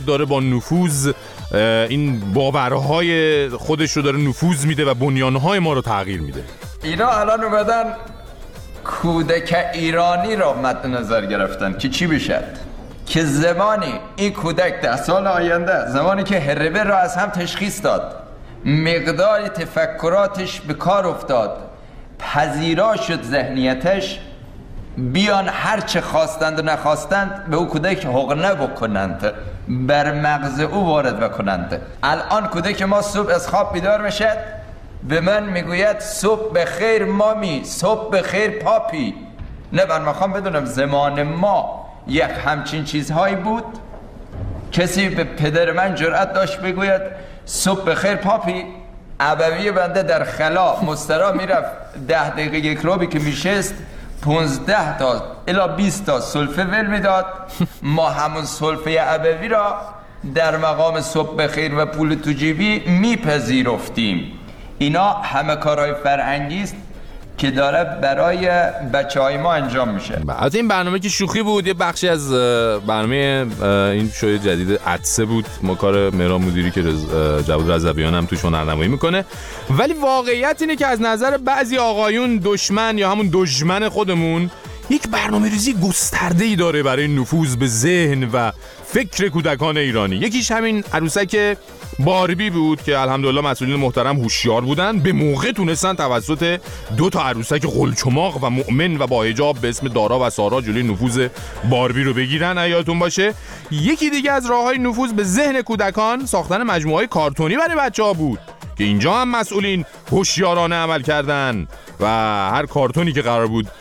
داره با نفوذ این باورهای خودش رو داره نفوذ میده و بنیانهای ما رو تغییر میده. اینا الان اومدن کودک ایرانی را مد نظر گرفتن که چی بشد؟ که زمانی این کودک 10 سال آینده، زمانی که هربه را از هم تشخیص داد، مقدار تفکراتش به کار افتاد، پذیرا شد ذهنیتش، بیان هرچه خواستند و نخواستند به او کودک حقنه بکنند، بر مغز او وارد بکنند. الان کودک ما صبح از خواب بیدار میشد، به من میگوید صبح بخیر مامی، صبح بخیر پاپی. نه من میخوام بدونم زمان ما یک همچین چیزهایی بود؟ کسی به پدر من جرأت داشت بگوید صبح بخیر پاپی؟ ابوی بنده در خلا مسترا میرفت 10 دقیقه یک روبی که میشست 15 تا الی 20 تا سلفه ول میداد. ما همون سلفه ابوی را در مقام صبح بخیر و پول تو جیبی میپذیرفتیم. اینا همه کارهای فرهنگی است که داره برای بچه‌های ما انجام میشه. از این برنامه که شوخی بود، یه بخشی از برنامه این شوی جدید عطسه بود، ما کار مهران مدیری که جواد رضویان هم توش هنرنمایی میکنه. ولی واقعیت اینه که از نظر بعضی آقایون دشمن یا همون دشمن خودمون یک برنامه‌ریزی گسترده‌ای داره برای نفوذ به ذهن و فکر کودکان ایرانی. یکیش همین عروسک باربی بود که الحمدلله مسئولین محترم هوشیار بودن، به موقع تونستن توسط 2 تا عروسک قلچماق و مؤمن و با حجاب به اسم دارا و سارا جلوی نفوذ باربی رو بگیرن. یادتون باشه یکی دیگه از راه‌های نفوذ به ذهن کودکان ساختن مجموعه‌های کارتونی برای بچه‌ها بود که اینجا هم مسئولین هوشیارانه عمل کردن و هر کارتونی که قرار بود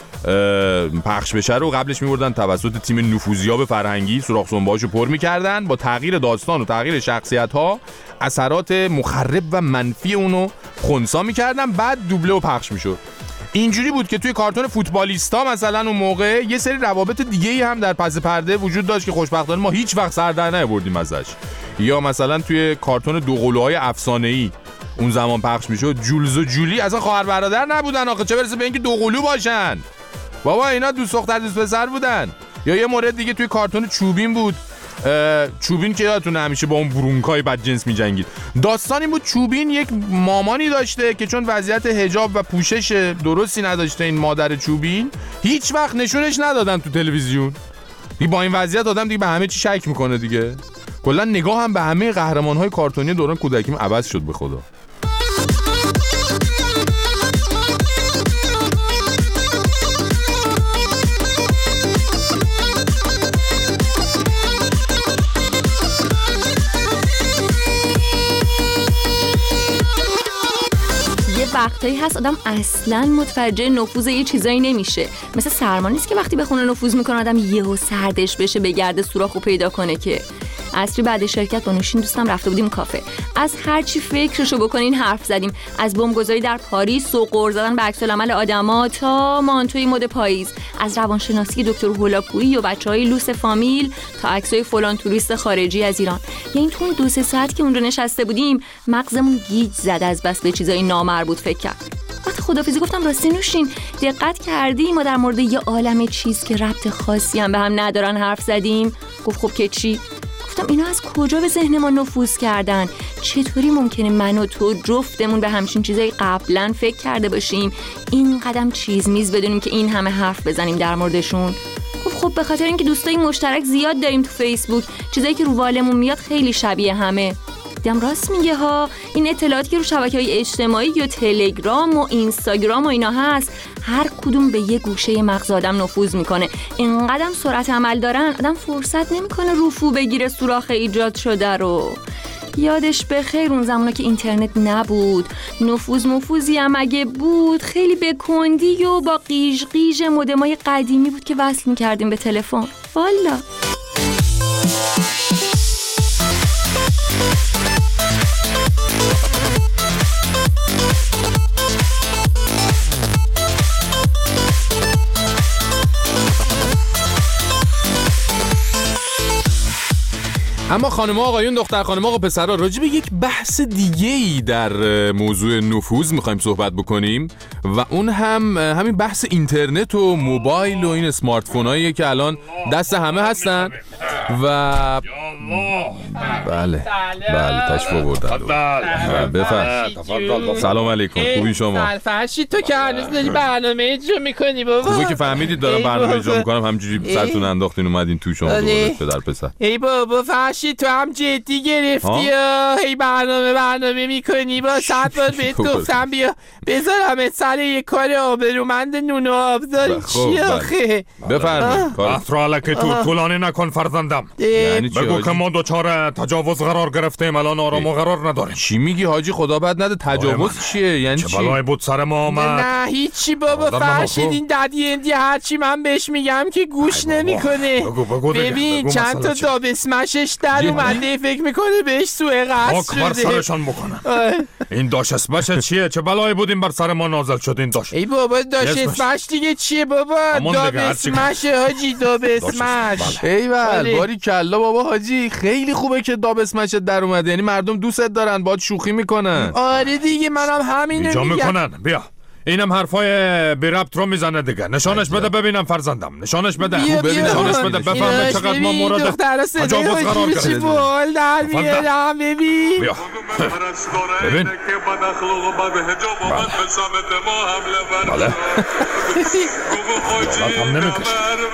پخش بشه رو قبلش می‌بردن توسط تیم نفوذیاب فرهنگی سوراخ سنبه‌هاشو پر می‌کردن، با تغییر داستان و تغییر شخصیت‌ها اثرات مخرب و منفی اونو خنثی می‌کردن، بعد دوبله و پخش می‌شد. اینجوری بود که توی کارتون فوتبالیستا مثلا اون موقع یه سری روابط دیگه‌ای هم در پس پرده وجود داشت که خوشبختانه ما هیچ وقت سر در نیاوردیم ازش. یا مثلا توی کارتون دوقلوهای افسانه‌ای اون زمان پخش می‌شد، جولز و جولی اصلا خواهر برادر نبودن آخه، چه برسه به اینکه دوقلو باشن. بابا اینا دوست دختر دوست پسر بودن. یا یه مورد دیگه توی کارتون چوبین بود، چوبین که یادتونه همیشه با اون برونکای بدجنس می‌جنگید. داستان این بود چوبین یک مامانی داشته که چون وضعیت حجاب و پوشش درستی نداشته، این مادر چوبین هیچ وقت نشونش ندادن تو تلویزیون. با این وضعیت آدم دیگه به همه چی شک میکنه دیگه. کلا نگاه هم به همه قهرمان‌های کارتونی دوران کودکیم عوض شد به خدا. وقتایی هست آدم اصلاً متوجه نفوذ یه چیزایی نمیشه. مثل سرما نیست که وقتی به خونه نفوذ میکنه آدم یهو سردش بشه بگرده سوراخو پیدا کنه. که عصری بعد شرکت با نوشین دوستم رفته بودیم کافه، از هر چی فکرشو بکنین حرف زدیم، از بمبگذاری در پاریس و قرض دادن به عکس العمل آدما تا مانتوی مد پاییز، از روانشناسی دکتر هولاکویی و بچهای لوس فامیل تا عکسای فلان توریست خارجی از ایران. یعنی تو اون 2-3 ساعت که اونجا نشسته بودیم مغزمون گیج زد از بس به چیزای نامربوط فکر کرد. وقتی خدافظی گفتم راستی نوشین دقت کردی ما در مورد یه عالمه چیز که ربط خاصی هم به هم ندارن حرف زدیم؟ گفت خب که چی؟ گفتم اینا از کجا به ذهن ما نفوذ کردن؟ چطوری ممکنه من و تو جفتمون به همچین چیزایی قبلا فکر کرده باشیم، این قدم چیز میز بدونیم که این همه حرف بزنیم در موردشون؟ گفت خب به خاطر اینکه دوستای مشترک زیاد داریم تو فیسبوک، چیزایی که رو والمون میاد خیلی شبیه همه. دیدم راست میگه ها، این اطلاعاتی که رو شبکه‌های اجتماعی یا تلگرام و اینستاگرام و اینا هست هر کدوم به یه گوشه مغز آدم نفوذ میکنه. اینقدر سرعت عمل دارن آدم فرصت نمیکنه رفو بگیره سوراخ ایجاد شده رو. یادش بخیر اون زمانا که اینترنت نبود، نفوذی هم اگه بود خیلی به کندی و با قیژ قیژ مودمای قدیمی بود که وصل میکردیم به تلفن. والا اما خانم‌ها آقایون، دختر خانم‌ها و پسرها، راجع به یک بحث دیگه‌ای در موضوع نفوذ می‌خوایم صحبت بکنیم و اون هم همین بحث اینترنت و موبایل و این اسمارت فوناییه که الان دست همه هستن. و بله تشریف آوردن. بفرمایید. سلام علیکم. خوبی شما؟ فرشید تو که هنوز داری برنامه اجرا میکنی بابا. خوبه که فهمیدید دارم برنامه اجرا میکنم، همینجوری سرتون انداختین اومدین تو شما دوباره پدر پسر. ای بابا فرشید تو هم جدی گرفتی یا هی برنامه میکنی؟ با 100 بار بهت گفتم بیا بذارم سر یه کار آبرومند نون و آبزاری. چی آخه؟ بفرمایید. احتراله که تو طولانی نکن فرزندم. بگو که ما دوچار تجاوز قرار گرفتیم، الان آرام و قرار نداریم. چی میگی حاجی؟ خدا بد نده. تجاوز چیه؟ یعنی چه بلایی بود سر ما آمد؟ نه هیچی بابا فرشید، این ددی اندی هرچی من بهش میگم که گوش نمیکنه. ببین چند تا داب اسمشش در اومده، فکر میکنه بهش سوء قصد شده. بر سرشان بکنن. این داش اسمش چیه؟ چه بلایی بود این بر سر ما نازل شد این داش؟ ای بابا داش اسمش دیگه چیه بابا؟ داب اسمش حاجی، داب اسمش. ایول باری کلا بابا حاجی، خیلی خوبه که داب اسمش در اومده، یعنی مردم دوستت دارن، باهات شوخی میکنن. آره دیگه منم همینو میگم. میکنن. بیا اینم حرفای بی ربط رو میزنه دیگه. نشانش بده ببینم فرزندم، نشانش بده. نشانش بده بفهمه چقدر ما مورد تجاوز قرار گرفتیم. ببین ببین بله هم نمیکشه.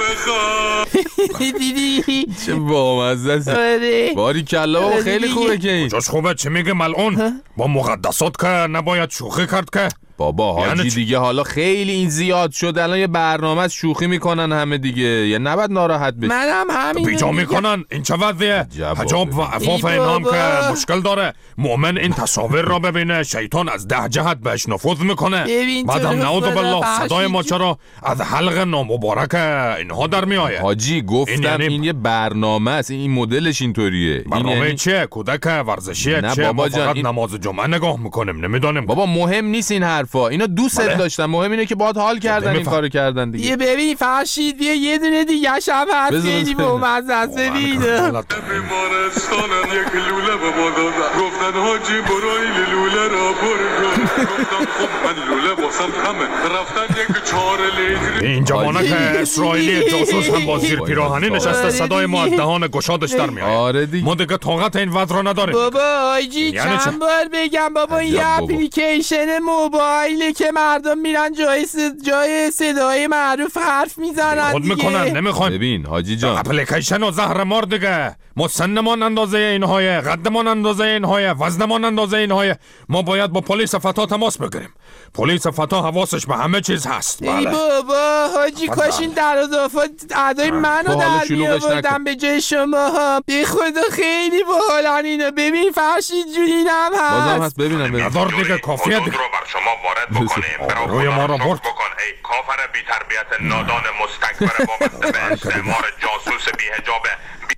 دیدی چه بامزه است. باری کلا بابا خیلی خوبه که این. جاش خوبه چه میگه ملعون؟ با مقدسات که نباید شوخی کرد که. بابا حاجی دیگه حالا خیلی این زیاد شد، الان یه برنامه شوخی میکنن همه دیگه، یا نباید ناراحت بشی. منم همین بیجا میکنن. این چه وضعیه؟ حجاب و عفاف اینام که مشکل داره. مؤمن این تصاویر را ببینه، شیطان از 10 جهت بهش نفوذ میکنه. بعدم نعوذ بالله صدای ما چرا از حلق نامبارک اینها در میآید. حاجی گفتم این یه برنامه است، این مدلش اینطوریه. برنامه چیه؟ کودک ورزشیه چیه؟ ما فقط نماز جمعه نگاه میکنیم، نمیدونیم. بابا مهم نیست این حرفا، اینا دوست داشتن، مهم اینه که باهات حال کردن، این کارو کردن دیگه. یه ببین فرشید یه دونه دیگه شب هست خیلی بامزه است. ببین بیمارستان یک لوله به ما دادن، گفتن حاجی برو این لوله را برگن. گفتم خب من لوله واسم کمه، رفتن یک 4 لیتری. این جوانک اسرائیلی جاسوس هم با زیر پیراهنی نشسته، صدای ما از دهان گشادش در میاد. آره دیگه ما دیگه طاقت این وضع رو نداریم. بابا حاجی چند بار بگم بابا این اپلیکیشن موبایلی که مردم میرن جای صدای معروف حرف میزنن خود میکنن، نمیخوایم. ببین حاجی جان اپلیکیشن و زهر مار دیگه. ما سنمان اندازه اینهای، قدمان اندازه اینهای، وزنمان اندازه اینهای. ما باید با پلیس فتا تماس بگیریم. پلیس فتا حواسش به همه چیز هست. ای بابا حاجی کاش این در اضافات اعدای منو در میآوردم به جای شما ها. به خدا خیلی باحالن اینا. ببین فرشید جون اینم هست. بازم هست ببینم. ندار دیگه کافیه دیگه. رو بر شما وارد بکنیم. روی ما رو برد بکن ای کافر بی تربیت نادان مستکبر وابسته به استعمار جاسوس بی حجابه.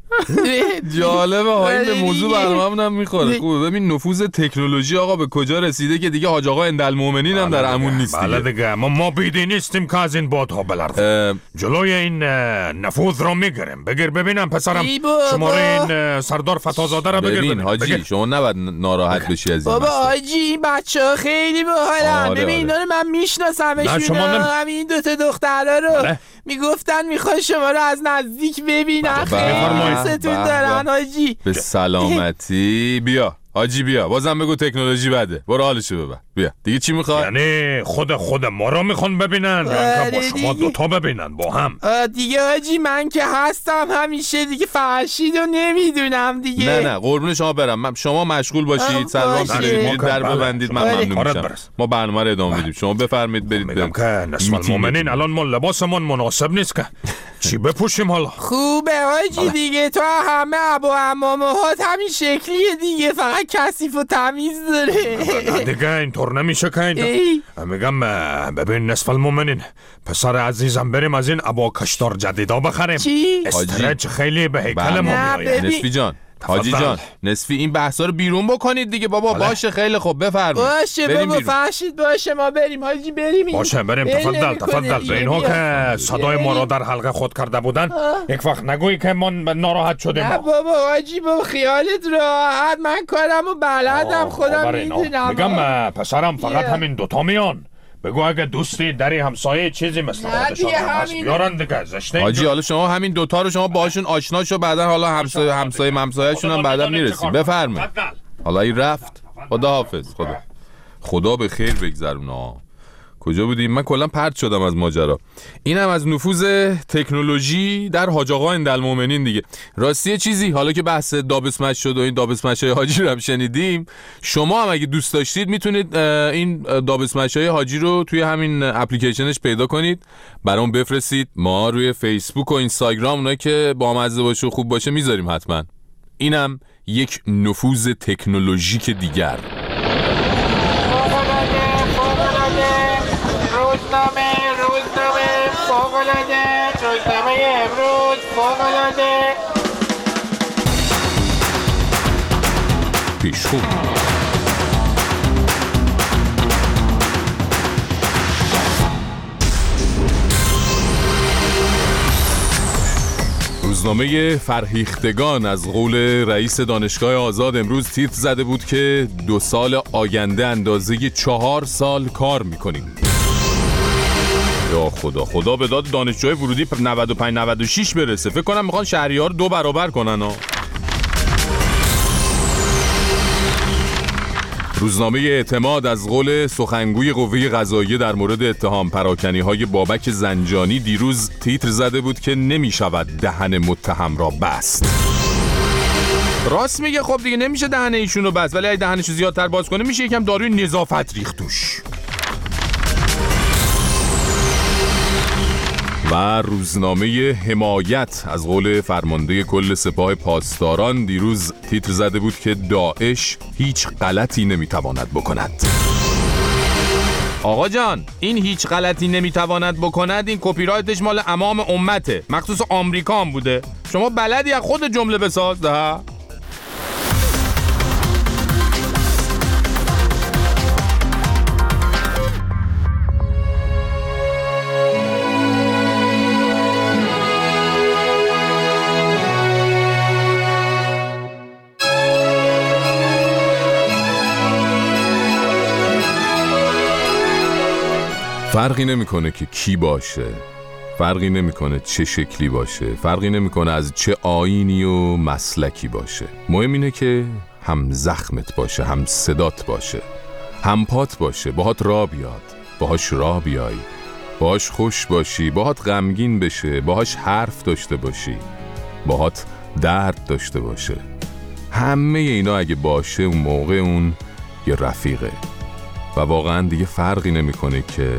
جالبه ها، این به موضوع برنامه‌مون هم میخوره. خوبه. ببین نفوذ تکنولوژی آقا به کجا رسیده که دیگه حاج آقا اندالمومنین هم در امون نیست دیگه. بله دیگه ما بیدی نیستیم که از این بادها بلرزیم. جلوی این نفوذ رو میگیریم. بگیر ببینم پسرم شماره این سردار فتازاده رو بگیر. ببین حاجی شما نباید ناراحت بشی از این. بابا حاجی این بچه‌ها خیلی باحالن. ببین اینا رو من میشناسمشون. همین دو تا دخترا رو میگفتن میخوان شما رو از نزدیک ببینن. خیلی ستون دارن حاجی. به سلامتی. بیا حاجی بیا، بازم بگو تکنولوژی بده. برو حالشو ببر. بیا دیگه چی میخوای؟ یعنی خود ما رو میخوان ببینن یا با شما دوتا ببینن با هم؟ دیگه حاجی من که هستم همیشه دیگه، فرشیدو نمیدونم دیگه. نه قربون شما برم. شما مشغول باشید، سلام کنید، در ببندید، من ممنون میشم. ما برنامه رو ادامه میدیم. شما بفرمایید برید. میگم که نسل المؤمنین الان ما لباسمون مناسب نیست که چی بپوشیم حالا؟ خوبه حاجی دیگه، تو همه ابا عمامهات همین شکلیه دیگه، فقط کثیف و تمیز داره. دیگه اینطور نمیشه که میگم ببین نصف المؤمنین پسر عزیزم، بریم از این ابا کشتار جدیدا بخریم. چی؟ استرچ خیلی به هیکل ما میآید. نصفی جان حاجی جان نصفی این بحثا رو بیرون بکنید دیگه بابا. باشه خیلی خوب بفرمایید. باشه بابا فرشید باشه ما بریم حاجی بریم. باشه بریم. تفضل. به اینها که صدای ما را در حلقه خود کرده بودن یک وقت نگویی که ما ناراحت شدیم. نه بابا حاجی بابا خیالت راحت، من کارمو بلدم خودم میدونم. میگم پسرم فقط همین دوتا میان. بگو اگه دوستی دری همسایه چیزی مثل خودشان هست بیارن دیگه زشته. حاجی حالا شما همین دوتا رو شما باشون آشنا شو، بعدا حالا همسایه‌شون هم بعدا میرسیم. بفرمایید. حالا این رفت. خداحافظ. خدا به خیر بگذرونا. کجا بودیم؟ من کلا پرت شدم از ماجرا. اینم از نفوذ تکنولوژی در حاج آقا اندالمومنین دیگه. راستی چیزی حالا که بحث دابسمش شد و این دابسمشای حاجی رو هم شنیدیم، شما هم اگه دوست داشتید میتونید این دابسمشای حاجی رو توی همین اپلیکیشنش پیدا کنید، برام بفرستید. ما روی فیسبوک و اینستاگرام اونایی که بامزه باشه و خوب باشه میذاریم حتما. اینم یک نفوذ تکنولوژیک دیگر. روزنامه فوق‌العاده، روزنامه امروز فوق‌العاده. پیشخو روزنامه فرهیختگان از قول رئیس دانشگاه آزاد امروز تیتر زده بود که 2 سال آینده اندازه 4 سال کار میکنیم. یا خدا به داد دانشجوی ورودی 95-96 برسه. فکر کنم میخوان شهریار 2 برابر کنن ها. روزنامه اعتماد از قول سخنگوی قوه قضاییه در مورد اتهام پراکنی‌های بابک زنجانی دیروز تیتر زده بود که نمی‌شود دهن متهم را بست. راست میگه. خب دیگه نمیشه دهن ایشون رو بست، ولی اگه دهنشو زیادتر باز کنه میشه یکم داروی نظافت ریخت توش. و روزنامه حمایت از قول فرمانده کل سپاه پاسداران دیروز تیتر زده بود که داعش هیچ غلطی نمیتواند بکند. آقا جان، این هیچ غلطی نمیتواند بکند این کپی رایتش مال امام امته، مخصوص آمریکا هم بوده. شما بلدی از خود جمله بساز ده؟ فرقی نمیکنه که کی باشه، فرقی نمیکنه چه شکلی باشه، فرقی نمیکنه از چه آیینی و مسلکی باشه. مهم اینه که هم زخمت باشه، هم صدات باشه، هم پات باشه، باهات راه بیاد، باهاش راه بیای، باهاش خوش باشی، باهات غمگین بشه، باهاش حرف داشته باشی، باهات درد داشته باشه. همه اینا اگه باشه اون موقع اون یه رفیقه و واقعا دیگه فرقی نمیکنه که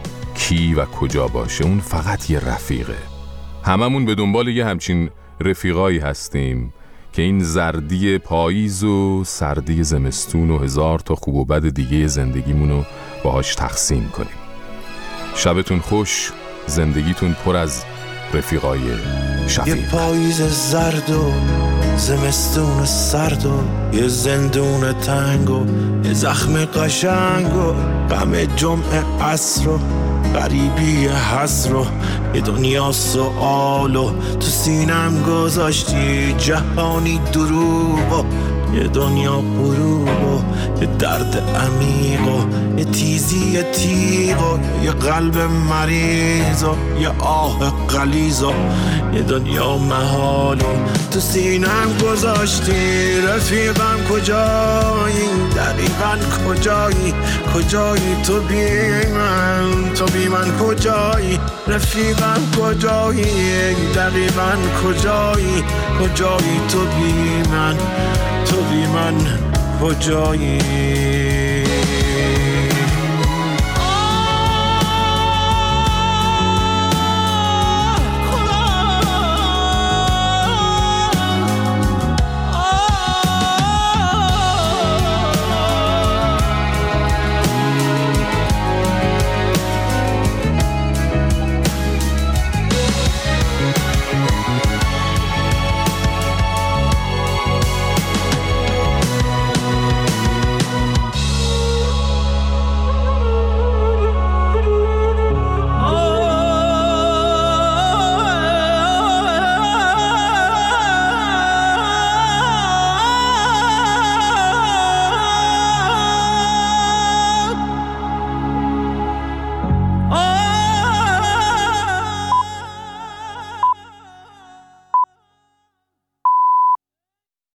کی و کجا باشه، اون فقط یه رفیقه. هممون به دنبال یه همچین رفیقایی هستیم که این زردی پاییز و سردی زمستون و 1000 تا خوب و بد دیگه زندگیمونو باهاش تقسیم کنیم. شبتون خوش، زندگیتون پر از رفیقای شفیق. یه پاییز زرد و زمستون سرد و یه زندون تنگ و یه زخم قشنگ و غم جمعه عصر و غریبی حسر و یه دنیا سؤال و تو سینم گذاشتی جهانی دروغ و یه دنیا غروب و یه درد عمیق و یه تیزی تیغ و یه قلب مریض و یه آه غلیظ و یه دنیا محال و تو سینم گذاشتی. رفیقم کجایی؟ دقیقاً کجایی؟ کجایی تو بی من؟ تو بی من کجایی؟ رفیقم کجایی؟ دقیقاً کجایی؟ کجایی تو بی من؟ تو بی من کجایی؟